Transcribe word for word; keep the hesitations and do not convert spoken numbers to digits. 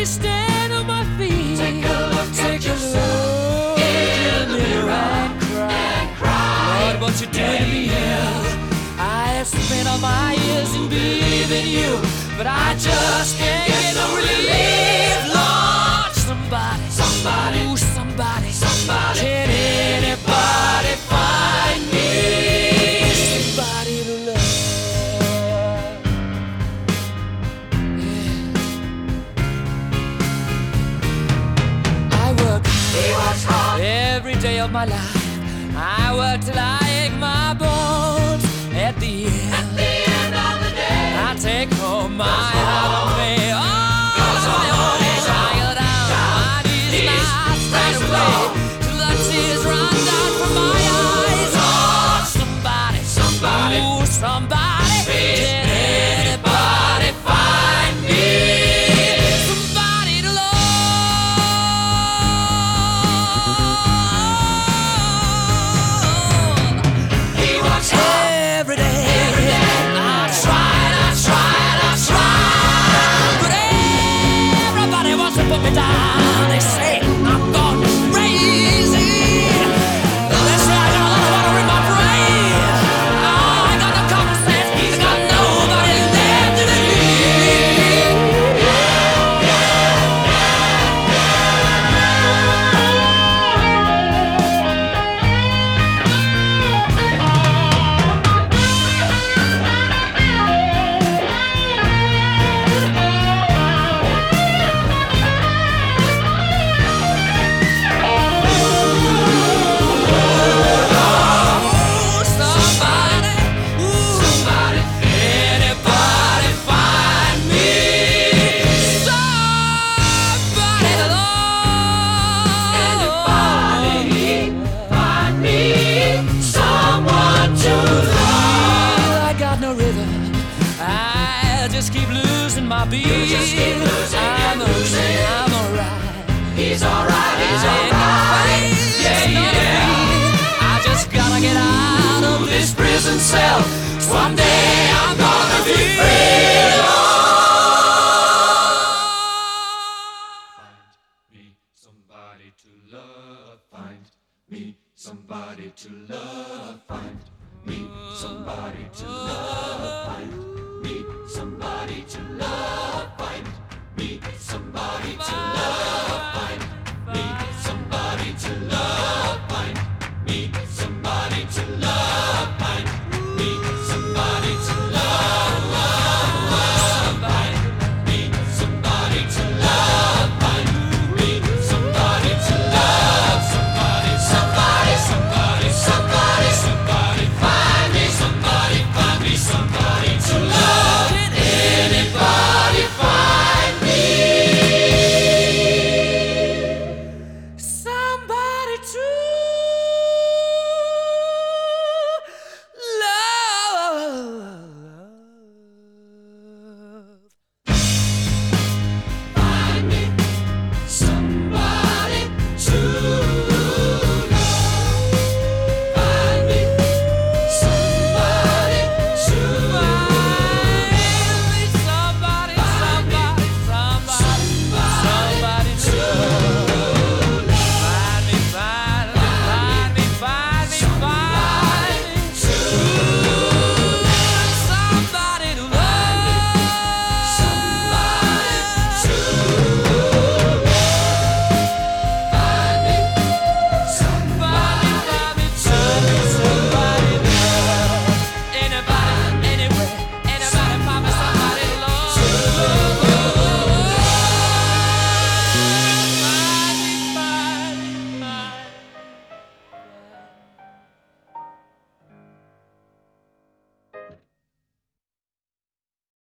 me stand on my feet. Take a look Take at a yourself look in the mirror and cry. and cry. Lord, what you doing to me? I have spent all my years in believing you, but I just can't get no relief. Lord, somebody, Somebody, ooh, somebody, somebody. can anybody find me somebody to love? Yeah. I work He works hard. every day of my life. I work till I ache my bones. At the end, At the end of the day, I take home my heart of me. Oh, Goes on, I goes on, get down my knees and I straight away till the tears run down from my eyes. Oh, somebody, Somebody, ooh, somebody, please, can anybody find me somebody to love? he works hard. Every day, Every day. I tried, I tried, I tried, but everybody wants to put me down. They say I'm gone crazy. They say I got a lot of water in my brain. I ain't got no common sense. I got nobody left to believe. Ooh, somebody, ooh, Somebody, anybody find me somebody to love? anybody find me someone to love. I got no rhythm. I just keep losing my beat. You just keep losing I'm and okay, losing. I'm alright. He's alright, he's I ain't alright. afraid, Yeah, it's not yeah. me. I just gotta get out of this prison cell. Someday I'm gonna be free. Find me somebody to love. Find me somebody to love. Find me somebody to love.